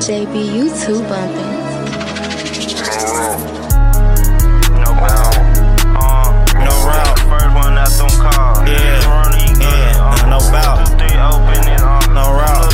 JB, you too bumping. No route. No route. First one out them cars. Yeah. No bout. No route.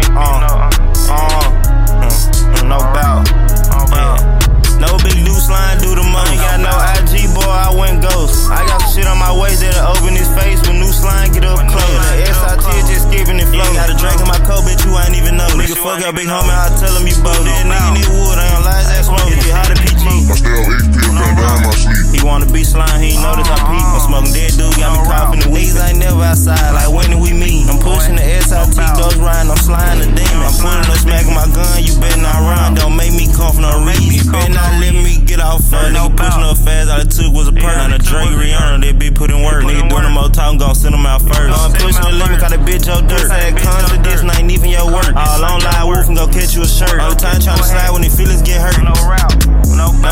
No bout. No big loose line, do the money. Got no IG, boy, I went ghost. I got some shit on my waist that'll open his face when new slime get up close. The SIT is just skipping it flow. Got a drink in my coat, bitch, you ain't even know. Nigga, fuck your big homie, I tell him you bold. That nigga need wood, I ain't lie, that's smoke. Get hot to PG. I stay on 8 pills, down my sleep. He wanna be slime, he ain't notice I peep. I'm smoking dead dude, got me coughing the weeds. I ain't never outside, like when did we meet? I'm pushing the SIT, ghost riding, I'm sliding the demon. I'm putting no smack in my gun, you better not run. Don't make me come for no reason. You better not let me get off first. Nigga pushing up fast, all it took was a perk. Now the Drake Rihanna, they be putting work. Nigga doing the more talk, gon' send them out first. I'm pushing the limit, got a bitch your dirt. Had cons to this, and ain't even your work. All on live, wolf and go catch you a shirt. All the time tryna slide when the feelings get hurt. No route. No